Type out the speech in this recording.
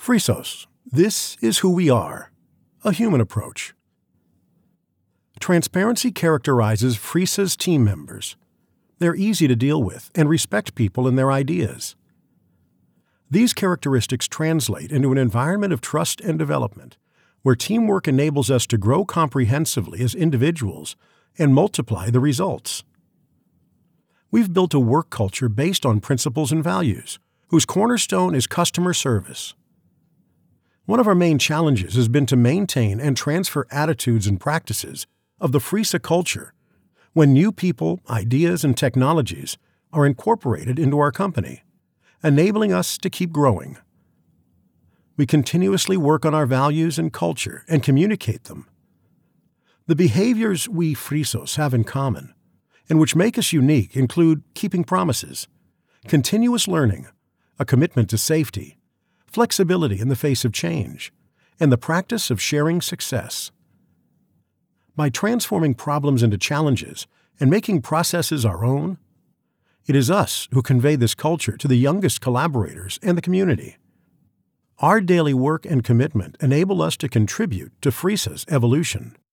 Frisos, this is who we are. A human approach. Transparency characterizes Frisa's team members. They're easy to deal with and respect people and their ideas. These characteristics translate into an environment of trust and development, where teamwork enables us to grow comprehensively as individuals and multiply the results. We've built a work culture based on principles and values, whose cornerstone is customer service. One of our main challenges has been to maintain and transfer attitudes and practices of the Frisa culture when new people, ideas, and technologies are incorporated into our company, enabling us to keep growing. We continuously work on our values and culture and communicate them. The behaviors we Frisos have in common, and which make us unique, include keeping promises, continuous learning, a commitment to safety, flexibility in the face of change, and the practice of sharing success. By transforming problems into challenges and making processes our own, it is us who convey this culture to the youngest collaborators and the community. Our daily work and commitment enable us to contribute to Frisa's evolution.